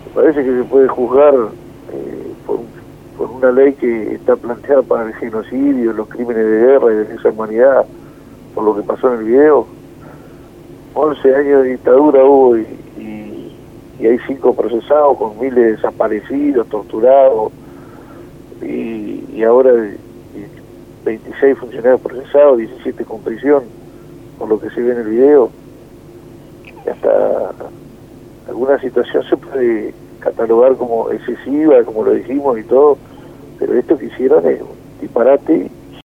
parece que se puede juzgar por una ley que está planteada para el genocidio, los crímenes de guerra y de lesa humanidad, por lo que pasó en el video. 11 años de dictadura hubo y hay 5 procesados con miles de desaparecidos, torturados, y ahora 26 funcionarios procesados, 17 con prisión, por lo que se ve en el video. Hasta alguna situación se puede catalogar como excesiva, como lo dijimos y todo, pero esto que hicieron es un disparate